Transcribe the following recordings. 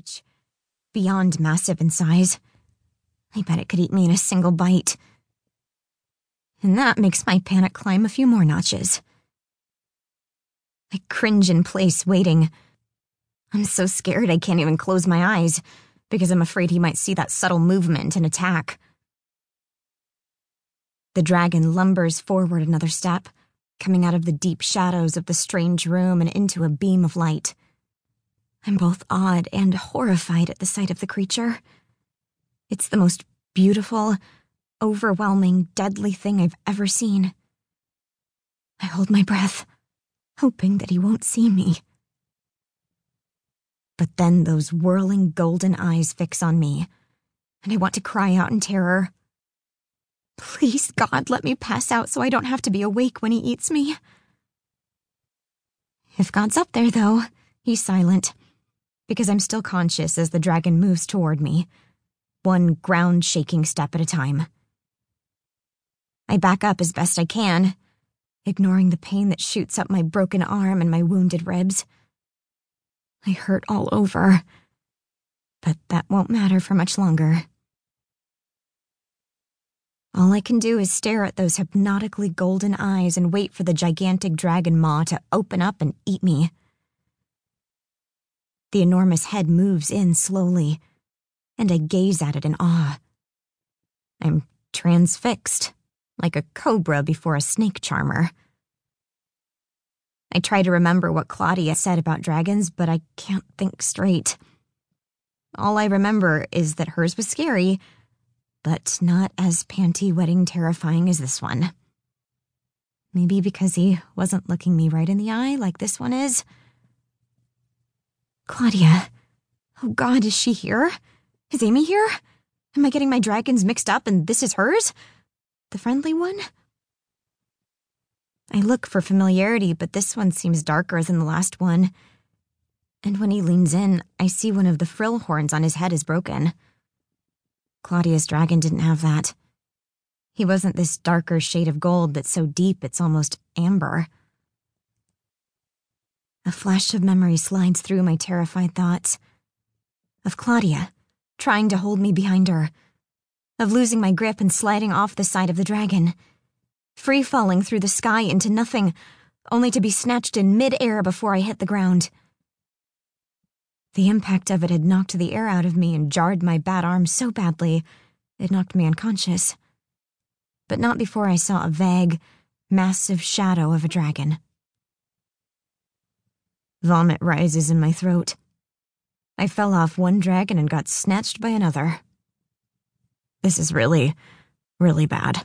huge, beyond massive in size. I bet it could eat me in a single bite. And that makes my panic climb a few more notches. I cringe in place, waiting. I'm so scared I can't even close my eyes, because I'm afraid he might see that subtle movement and attack. The dragon lumbers forward another step, coming out of the deep shadows of the strange room and into a beam of light. I'm both awed and horrified at the sight of the creature. It's the most beautiful, overwhelming, deadly thing I've ever seen. I hold my breath, hoping that he won't see me. But then those whirling golden eyes fix on me, and I want to cry out in terror. Please, God, let me pass out so I don't have to be awake when he eats me. If God's up there, though, he's silent, because I'm still conscious as the dragon moves toward me, one ground-shaking step at a time. I back up as best I can, ignoring the pain that shoots up my broken arm and my wounded ribs. I hurt all over, but that won't matter for much longer. All I can do is stare at those hypnotically golden eyes and wait for the gigantic dragon maw to open up and eat me. The enormous head moves in slowly, and I gaze at it in awe. I'm transfixed, like a cobra before a snake charmer. I try to remember what Claudia said about dragons, but I can't think straight. All I remember is that hers was scary, but not as panty-wetting terrifying as this one. Maybe because he wasn't looking me right in the eye like this one is. Claudia. Oh God, is she here? Is Amy here? Am I getting my dragons mixed up and this is hers? The friendly one? I look for familiarity, but this one seems darker than the last one. And when he leans in, I see one of the frill horns on his head is broken. Claudia's dragon didn't have that. He wasn't this darker shade of gold that's so deep it's almost amber. A flash of memory slides through my terrified thoughts. Of Claudia, trying to hold me behind her. Of losing my grip and sliding off the side of the dragon. Free-falling through the sky into nothing, only to be snatched in mid-air before I hit the ground. The impact of it had knocked the air out of me and jarred my bad arm so badly, it knocked me unconscious. But not before I saw a vague, massive shadow of a dragon. Vomit rises in my throat. I fell off one dragon and got snatched by another. This is really, really bad.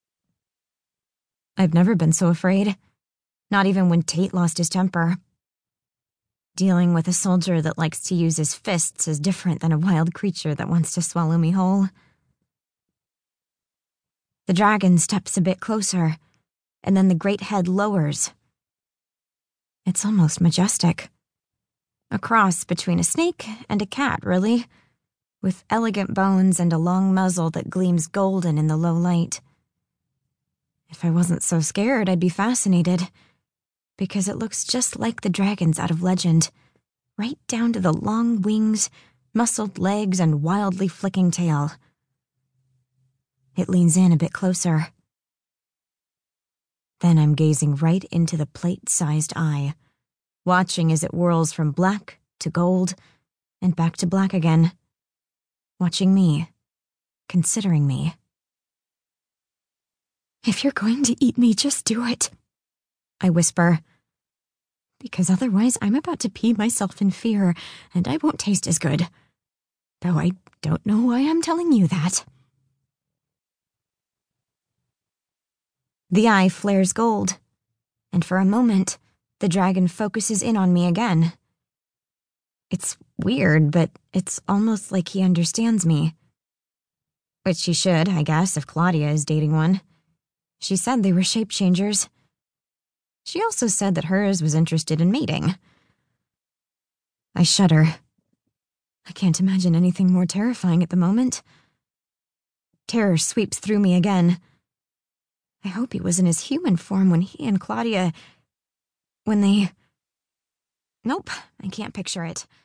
I've never been so afraid, not even when Tate lost his temper. Dealing with a soldier that likes to use his fists is different than a wild creature that wants to swallow me whole. The dragon steps a bit closer, and then the great head lowers. It's almost majestic. A cross between a snake and a cat, really, with elegant bones and a long muzzle that gleams golden in the low light. If I wasn't so scared, I'd be fascinated, because it looks just like the dragons out of legend, right down to the long wings, muscled legs, and wildly flicking tail. It leans in a bit closer. Then I'm gazing right into the plate-sized eye, watching as it whirls from black to gold and back to black again, watching me, considering me. If you're going to eat me, just do it, I whisper, because otherwise I'm about to pee myself in fear, and I won't taste as good. Though I don't know why I'm telling you that. The eye flares gold, and for a moment, the dragon focuses in on me again. It's weird, but it's almost like he understands me. Which he should, I guess, if Claudia is dating one. She said they were shape-changers. She also said that hers was interested in mating. I shudder. I can't imagine anything more terrifying at the moment. Terror sweeps through me again. I hope he was in his human form when he and Claudia... Nope, I can't picture it.